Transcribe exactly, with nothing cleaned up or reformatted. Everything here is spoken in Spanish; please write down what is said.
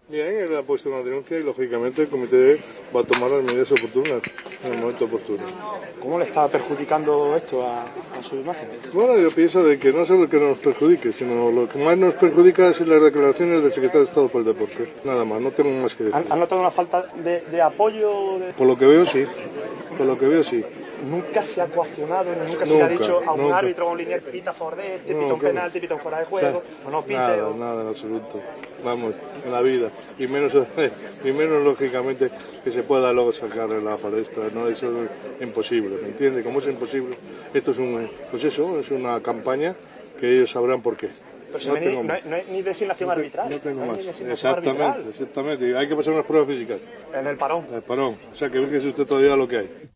Bien, él ha puesto una denuncia y lógicamente el comité va a tomar las medidas oportunas en el momento oportuno. ¿Cómo le está perjudicando esto a, a su imagen? Bueno, yo pienso de que no solo que nos perjudique, sino lo que más nos perjudica es las declaraciones del secretario de Estado por el Deporte. Nada más, no tengo más que decir. ¿Han, han notado una falta de, de apoyo? De... Por lo que veo, sí. Por lo que veo, sí. ¿Nunca se ha coaccionado, nunca, nunca se le ha dicho a un nunca. árbitro o a un lineal pita a favor de este, No, pita un claro. penalti, pita un fuera de juego, o, sea, o no pite? Nada, O... nada en absoluto. Vamos, en la vida. Y menos, y menos lógicamente, que se pueda luego sacar en la palestra. No, eso es imposible, ¿me entiende? Como es imposible, esto es un, pues eso, es una campaña que ellos sabrán por qué. Pero si no, no, hay ni, no, hay, no hay ni designación no arbitral. No tengo no más. Exactamente, arbitral. exactamente. Hay que pasar unas pruebas físicas. En el parón. En el parón. O sea, que fíjese usted todavía lo que hay.